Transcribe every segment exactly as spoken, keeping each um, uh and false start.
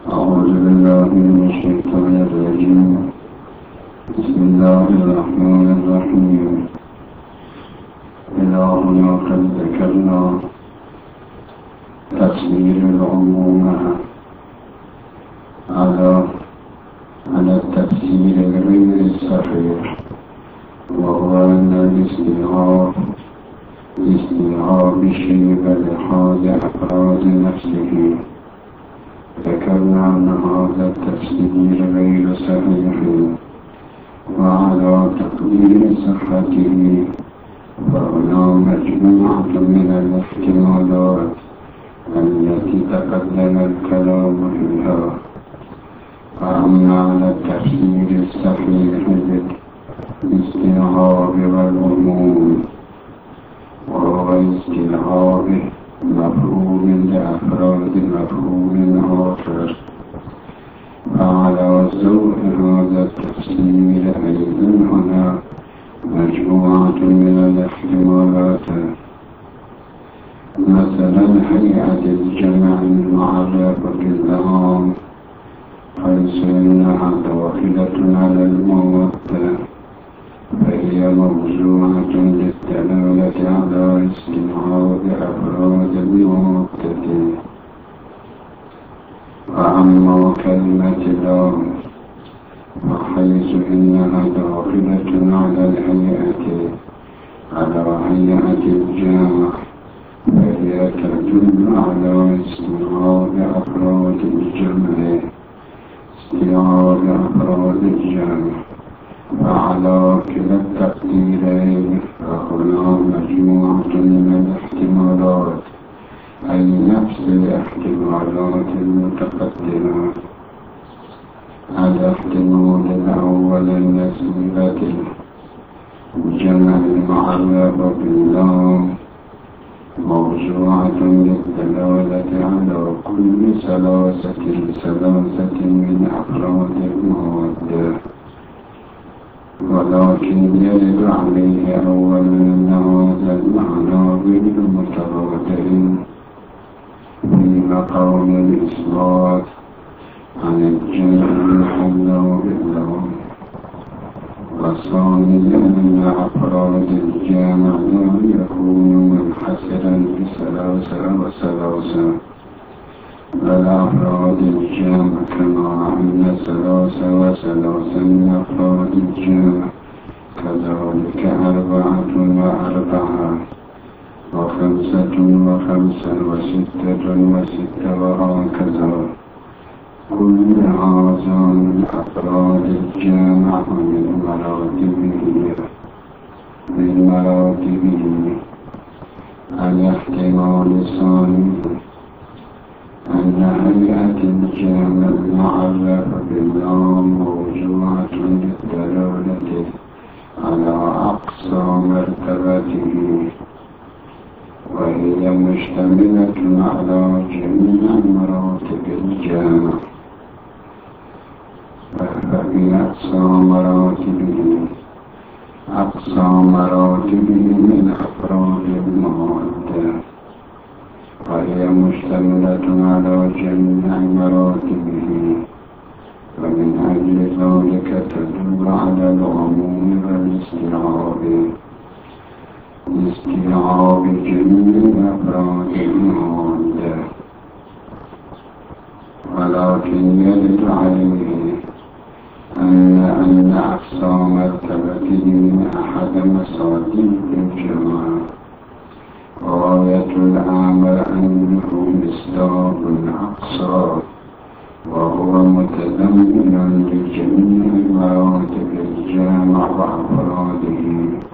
أعوذ بالله من الشيطان الرجيم. بسم الله الرحمن الرحيم. إلهنا قد ذكرنا تفسير العموم على على التفسير غير الصحيح، وهو أن الاستيعاب استيعاب الشيء لحاج أفراد نفسه. ذكرنا أن هذا التفسير غير صحيح، وعلى تقدير صحته فهنا مجموعة من الاحتمالات التي تقدم الكلام فيها. فأما على التفسير الصحيح للاستيعاب والعموم، وهو استيعاب مفهوم لأفراد مفهوم آخر، فعلى ضوء هذا التفسير أيضا هنا مجموعة من الاحتمالات، مثلا هيئة الجمع المعرف بالعام، حيث إنها داخلة على المودة، فهي موضوعة للدلالة على استيعاب أفراد المودة. وأما كلمة لام، وحيث إنها داخلة على الهيئة على هيئة الجامع، فهي تدل على استيعاب أفراد الجمع استيعاب أفراد الجامع. وعلى كلا التقديرين فهنا مجموعة من الاحتمالات، أي نفس الاحتمالات المتقدمة. الاحتمال الأول النسبة الجمع المعرف باللام، موضوعة للدلالة على كل ثلاثة ثلاثة من أفراد المودة، ولكن يرد عليه أولا أن هذا المعنى غير متبادر في مقام الإثبات عن الجمع المحلى باللام. وثانيا أن أفراد الجامع لا يكون منحصرا بثلاثة وثلاثة، بل أفراد الجامع كما أن ثلاثة وثلاثة من أفراد الجامع، كذلك أربعة وأربعة، وخمسة وخمسة، وستة وستة، وهكذا. كل هذا من أفراد الجامع من مراتبه من مراتبه الاحتمال الثاني أن هيئة الجامع المعرف باللام موضوعة للدلالة على أقصى مرتبته، وهي مشتملة على جميع مراتب الجامع، فهي أقصى مراتبه أقصى مراتبه من أفراد المودة، وهي مشتملة على جميع مراتبه. ومن أجل ذلك تدل على العموم والاستيعاب استيعاب جميع أفراد المودة. ولكن يرد عليه أن أن أقصى مرتبته أحد مصادر الجمع، غاية الأمر أنه مصداق أقصى، وهو متضمن لجميع مراتب الجامع وأفراده.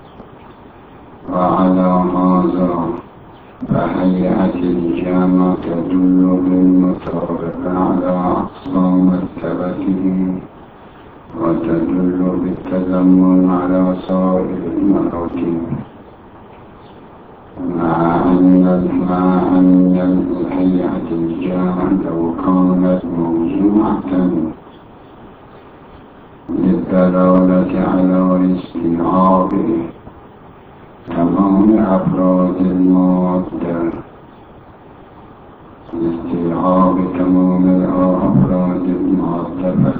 وعلى هذا فهيئة الجامع تدل بالمطابقة على أقصى مرتبته، وتدل بالتضمن على سائر المراتب، مع أن مع أن هيئة الجامع لو كانت موضوعة للدلالة على استيعابه تمام أفراد المودة، استيعاب تمام أفراد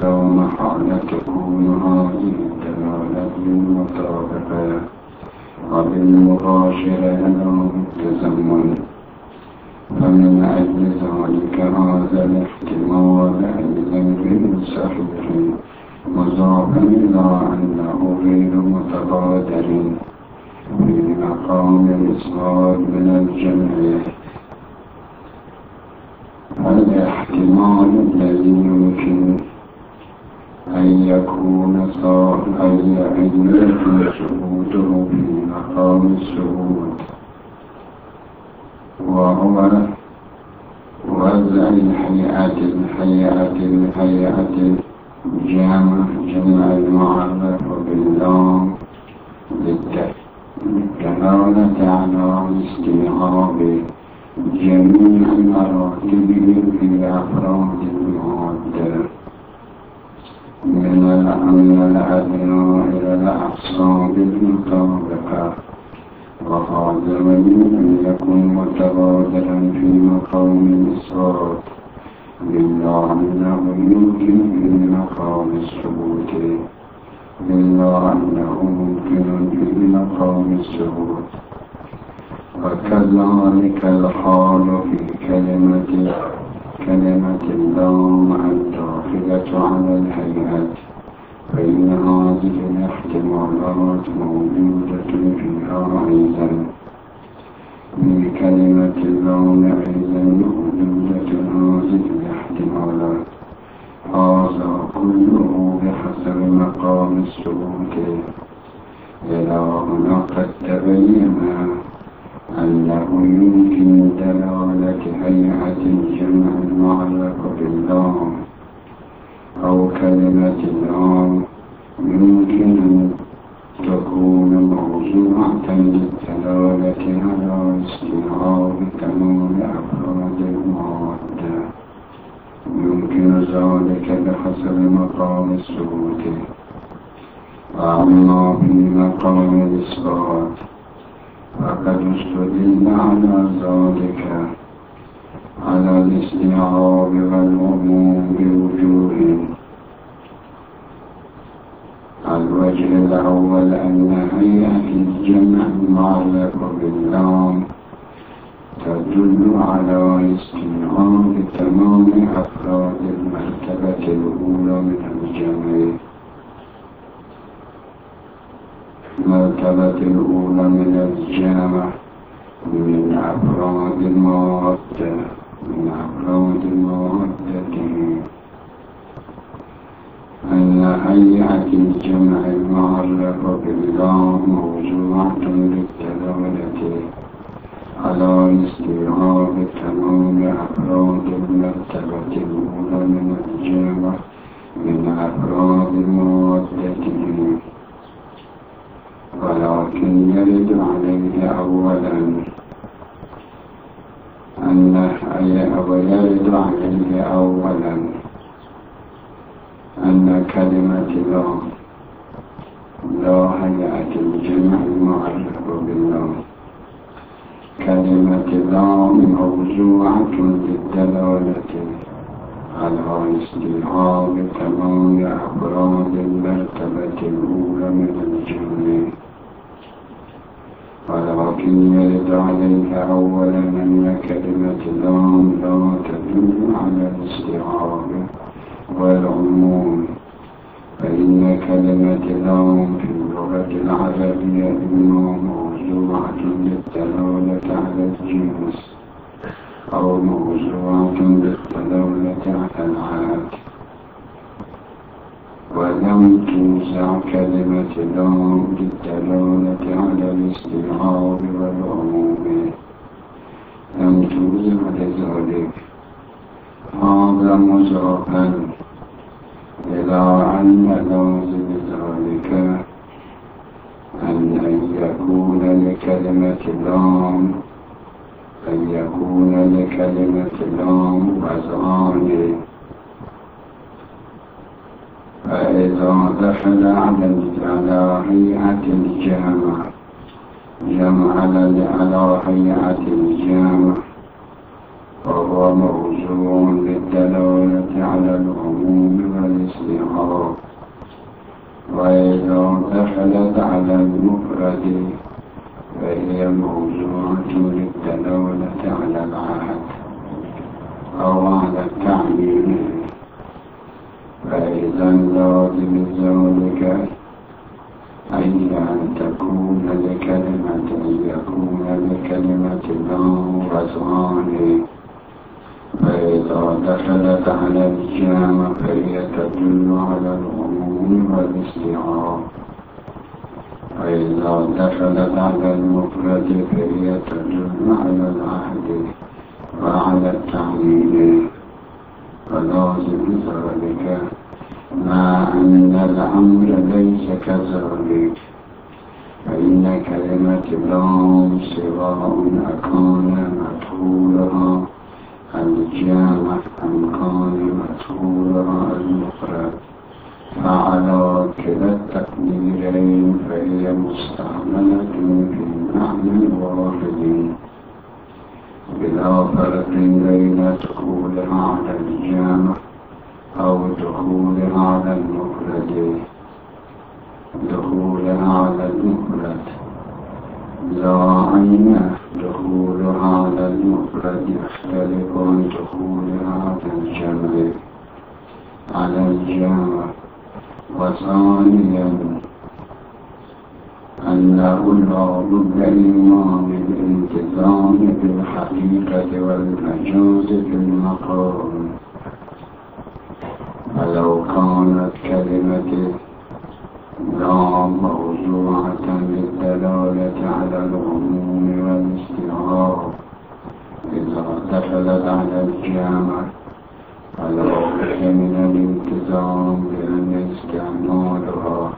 لا محالة تكون هذه الدلالة بالمطابقة وبالمباشرة له بالتزمن، فمن أجل ذلك هذا الاحتمال أيضا غير صحيح مضافا إلى أنه غير متبادر في مقام الإصغار من الجمع. الاحتمال الذي يمكن أن يكون صار أن يكون ثبوته في مقام الثبوت وهو وضع الهيئة الهيئة الهيئة جمع جمع المعرف باللام للدلالة على استيعاب جميع مراتبه في أفراد المعدة من الأدنى إلى الأقصى بالمطابقة، وهذا أن يكون متبادرا في مقام الإثبات إلا أنه يمكن في مقام الثبوت إلا أنه ممكن في مقام الثبوت. وكذلك الحال في كلمة كلمة اللام الداخلة على الهيئة، فإن هذه الاحتمالات موجودة فيها أيضا. في كلمة اللام أيضا موجودة هذه الاحتمالات، هذا كله بحسب مقام الثبوت. إلى هنا قد تبين أنه يمكن دلالة هيئة الجمع المعلق باللام أو كلمة اللام يمكن أن تكون موضوعة للدلالة على استيعاب تمام أفراد المعدة، يمكن ذلك بحسب مقام الثبوت. أما في مقام الإثبات فقد استدل على ذلك على الاستيعاب والعموم بوجوه. الوجه الأول أن هيئة الجمع المعلق باللام تدل على استيعاب تمام أفراد المرتبة الأولى من الجمع. المرتبة الأولى من الجمع من أفراد المعدة من أفراد المعدة أن هيئة الجمع المعلق باللام موضوعة للدلالة على استيعاب تمام أفراد المرتبة الأولى من الجمع من أفراد المعدة، ولكن يرد عليه أولا أن ويرد عليه أولا أن كلمة لا لا هيئة الجمع المعلق باللام. كلمة لا موضوعة للدلالة على استيعاب تمام أفراد المرتبة الأولى من الجمع، ولكن يرد عليه أولا أن كلمة لام لا تدل على الاستيعاب والعموم، فإن كلمة لام في اللغة العربية إما موضوعة للدلالة على الجنس أو موضوعة للدلالة على العهد. ولم توزع كلمة لام للدلالة على الاستيعاب والعموم، لم توزع لذلك. هذا مضافا إلى أن لازم ذلك أن يكون لكلمة لام أن يكون لكلمة لام وزعان، فإذا دخل على هيئة الجامع جمع على هيئة الجامع فهو موضوع للدلالة على العموم والاستيعاب والاستيعاب. وإذا دخلت على المفرد فهي موضوعة للدلالة على العهد أو على التعليم. فإذا لازم ذلك أي أن تكون لكلمة أن يكون لكلمة الله وزعانه. فإذا دخلت على الجامع فهي تدل على العموم والاستيعاب. وإذا دخلت على المفرد فهي تدل على العهد وعلى التعليل. فلازم ذلك مع أن الأمر ليس كذلك، فإن كلمة لام سواء أكان مدخولها الجامع أم كان مدخولها المفرد، فعلى كلا التقديرين فهي مستعملة في معنى واحد بلا فرق بين دخولها على الجامع أو دخولها على المفرد. دخولها على المفرد لا أن دخولها على المفرد يختلف عن دخولها على الجمع على الجامع. وثانيا أنه لا بد إما من الالتزام بالحقيقة والمجاز في المقام. فلو كانت كلمة لا موضوعة للدلالة على العموم والاستيعاب إذا دخلت على الجامع فلا بد من الالتزام بأن استعمالها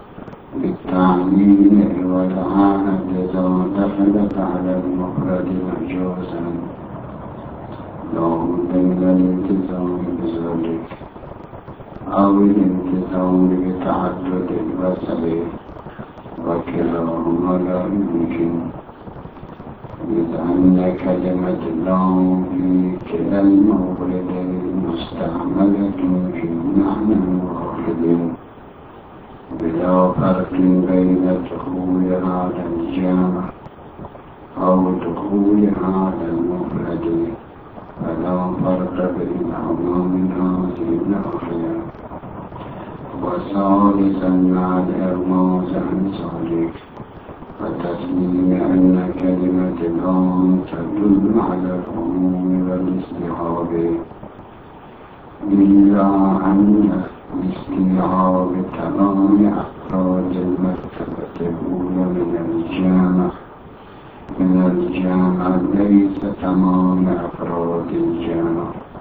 بالتعليل والعهد إذا دخلت على المفرد مجازا لا بد من الالتزام بذلك أو الالتزام بتعدد الوسع، وكلاهما لا يمكن، إذ أن كلمة اللام في كلا الموردين مستعملة في معنى واحد بلا فرق بين دخولها على الجامع أو دخولها على المفرد، فلا فرق بينهما من هذه الناحية. وثالثا مع الإرماز عن ذلك وتسليم أن كلمة اللام تدل على العموم والاستيعاب، إلا أن الاستيعاب تمام أفراد المرتبة الأولى من الجامع من الجامع ليس تمام أفراد الجامع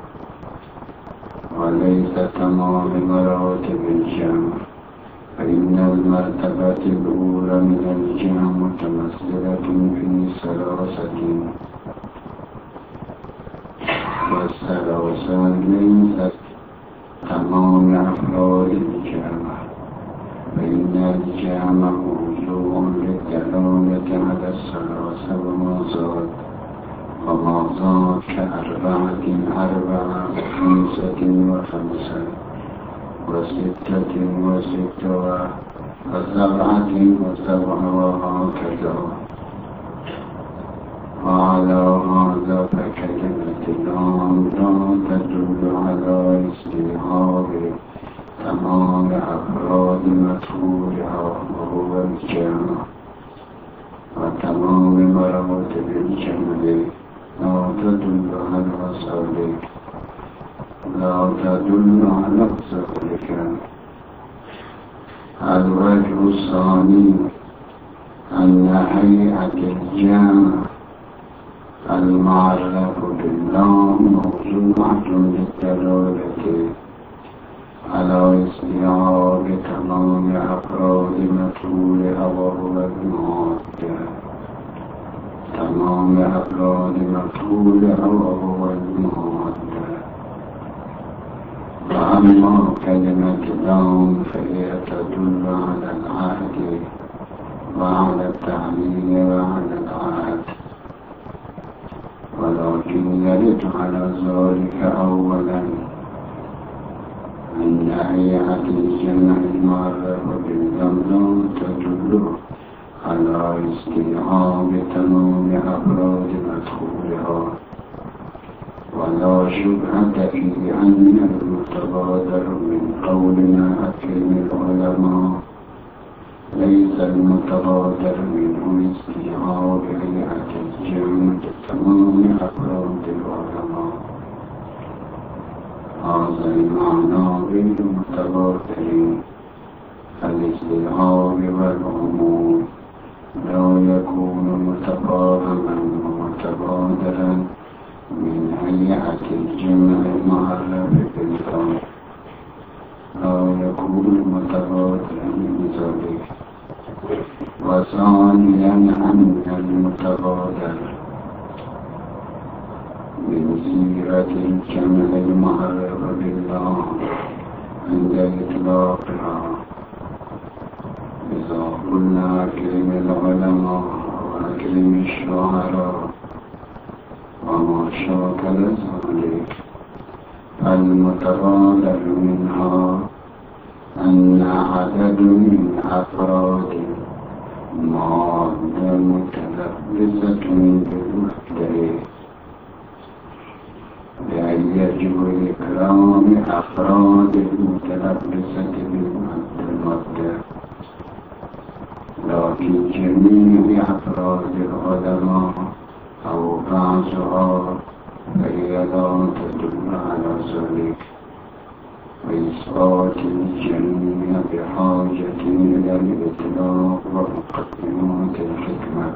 وليس تمام مراتب الجامع، فإن المرتبة الأولى من الجامع متمثلة في ثلاثة، والثلاثة ليست تمام أفراد الجامع، فإن الجامع موضوع للدلالة على الثلاثة وما زاد وما زاد كأربعة أربعة وخمسة وخمسة وستة وستة وسبعة وسبعة وهكذا. وعلى هذا فكلمة اللام لا تدل على استيعاب تمام أفراد مدخولها وهو الجامع، وتمام مراتب الجمع لا تدل على ذلك لا تدل على ذلك. الوجه الثاني أن هيئة الجامع المعرف بالله موضوعة للدلالة على استيعاب تمام أفراد مدخولها وهو المعد تمام أفراد مدخولها وهو المعد. وأما كلمة لام فهي تدل على العهد وعلى التعليل وعلى العهد، ولكن يرد على ذلك أولا أن هيئة الجمع المعرف بالضم تدل على استيعاب تمام أفراد مدخولها، ولا شبهة في أن المتبادر من قولنا أكرم العلماء ليس المتبادر منه استيعاب هيئة الجمع تمام أفراد العلماء. هذا المعنى غير متبادر. الاستيعاب والعموم لا يكون متفاهما ومتبادلا من هيئة الجمع المعرف بالضم، لا يكون متبادلا من ذلك. وثانيا أن المتبادل من سيرة الجمع المعرف بالله عند إطلاقها، إذا قلنا أكرم العلماء وأكرم الشعراء وما شاكل ذلك، المتبادل منها أن عدد من أفراد مادة متلبسة بالوحدة، بأن يجب إكرام أفراد المتلبسة بالمادة، لكن جميع أفراد العلماء أو بعضها فهي لا تدل على ذلك، وإثبات الجميع بحاجة إلى الإطلاق ومقدمات الحكمة.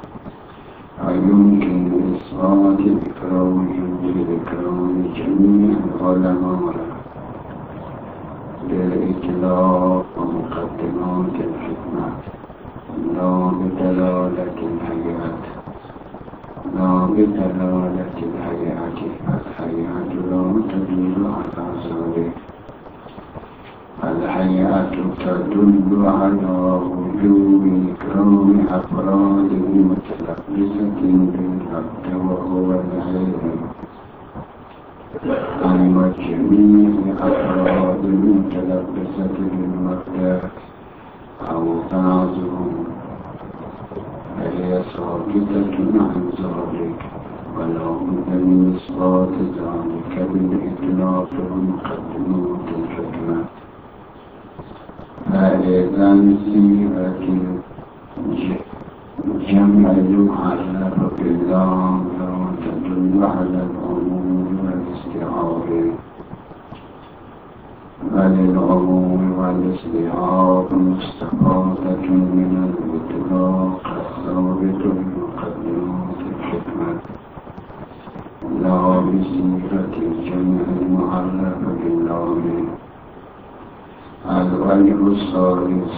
ويمكن إثبات إكرام بإكرام جميع العلماء بالإطلاق ومقدمات الحكمة، لا بدلالة الهيئة لا بدلالة الهيئة الهيئة لا تدل على ذلك. الهيئة تدل على وجوب إكرام أفراد متلبسة بالمبدأ وهو العلم، أما جميع أفراد المتلبسة بالمبدأ أو بعضهم فهي ثابتة عن ذلك، ولا بد من إثبات ذلك بالإطلاق ومقدمات الحكمة. فإذا سيرة الجمع المعرف بالله لا تدل على العموم والاستيعاب، بل العموم والاستيعاب مستفادة من الإطلاق الثابت بمقدمات الحكمة، لا بسيرة الجمع المعرف بالله. الوجه الثالث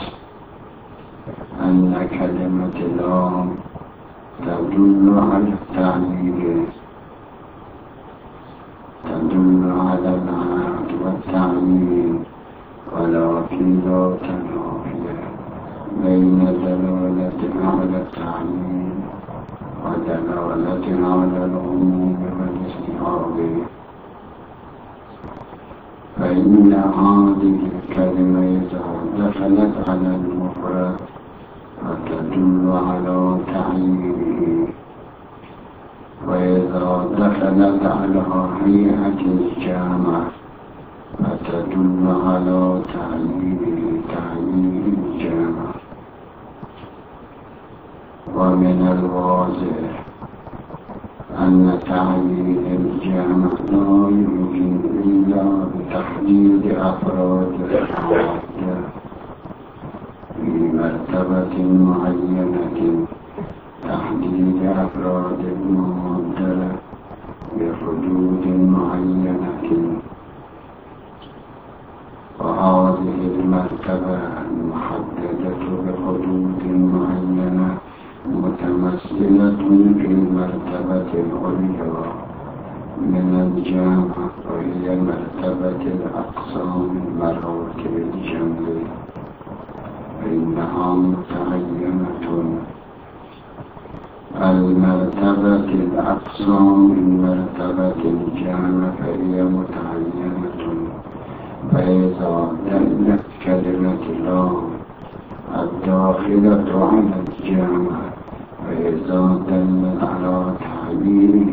أن كلمة لا تدل على التعليل، تدل على العهد والتعليل، ولكن لا تنافي بين دلالة على التعليل ودلالة على العموم والاستيعاب. فإن هذه الكلمة إذا دخلت على المفرد فتدل على تعيينه، وإذا دخلت على هيئة الجامع فتدل على تعيينه تعيين الجامع. ومن الواضح أن تعيين الجامع لا يمكن إلا بتحديد أفراد المادة في مرتبة معينة، تحديد أفراد المادة بحدود معينة، وهذه المرتبة المحددة بحدود معينة متمثلة في المرتبة العليا من الجامع، وهي مرتبة الأقسام من مراتب الجمع، فإنها متعينة. المرتبة الأقسام من مرتبة الجامع فهي متعينة، فإذا وإذا دلت كلمة الله الداخلة على الجامع وإذا دل على تعبيره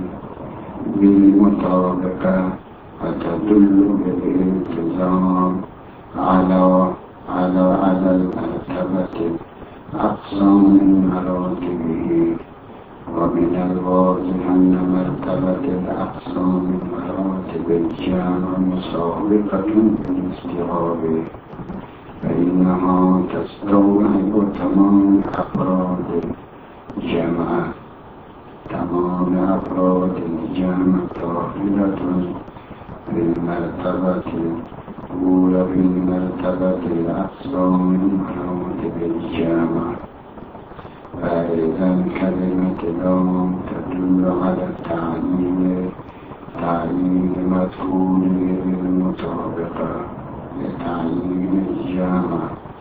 بالمطابقة فتدل بالالتزام على على على المرتبة الأقصى من مراتبه. ومن الواضح أن مرتبة الأقصى من مراتب الجامع مسابقة بالاستغراب، فإنها تستوعب تمام أفراد الجامع. تمام أفراد الجامع داخلة في المرتبة الأولى في المرتبة الأقصى من مراتب الجامع. فإذا كلمة لام تدل على التعليم تعليم مدخوله بالمطابقة لتعليم الجامع،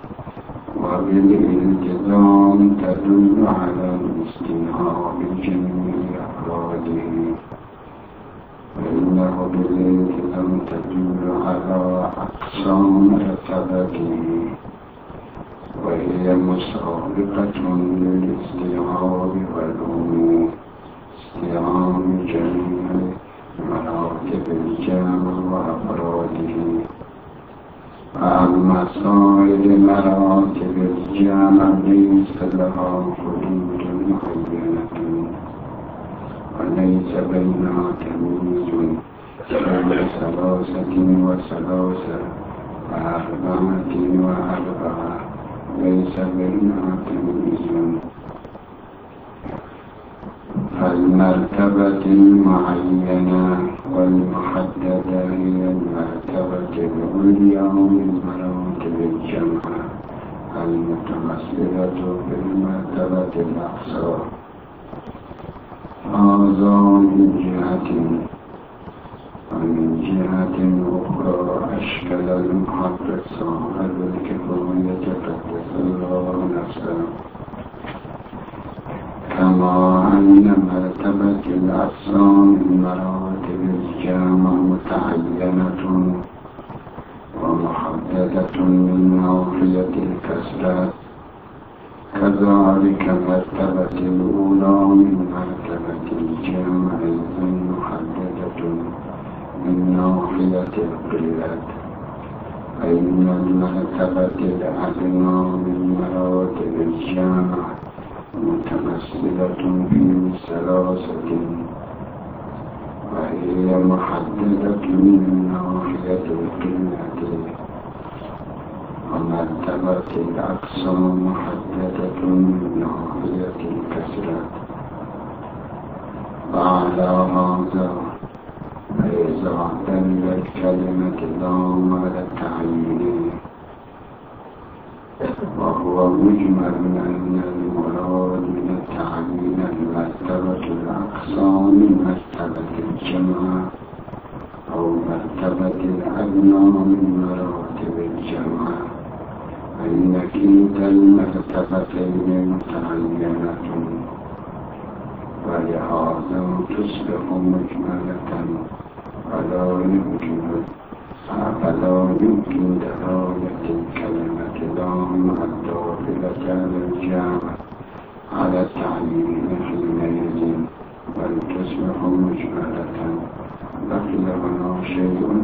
وبالالتزام تدل على الاستيعاب بجميع أفراده، فإنه بالالتزام تدل على أقصى مرتبته، وهي مسابقة للاستيعاب والعموم استيعاب جميع مراتب الجامع وأفراده. أما سائر مراتب الجامع ليس لها حدود معينة وليس بينها تمييز بين ثلاثة وثلاثة وأربعة وأربعة، ليس بينها تمييز. فالمرتبة المعينة والمحددة هي المرتبة العليا من مراتب الجمع المتمثلة في المرتبة الأقصى. هذا من جهة، ومن جهة أخرى أشكل المحقق صاحب الكفاية قدس الله نفسه، كما أن مرتبة الأقصى من مراتب الجامع متعينة ومحددة من ناحية الكسرات، كذلك مرتبة الأولى من مرتبة الجامع محددة من ناحية القلة. فإن المرتبة الأدنى من مراتب الجامع متمثلة في ثلاثة، وهي محددة من ناحية القلة، ومرتبة الأقصى محددة من ناحية الكسرة. وعلى هذا فإذا دلت كلمة اللام على التعيين، وهو مجمل أن المراد من التعيين المرتبة الأقصى من مرتبة الجمع أو مرتبة الأدنى من مراتب الجمع، فإن كلتا المرتبتين متعينة، ولهذا تصبح مجملة، ولا يمكن فلا يمكن دلالة الكلمة لام الداخلة على الجامع على التعيين حينئذ، بل تصبح مجملة. بقي هنا شيء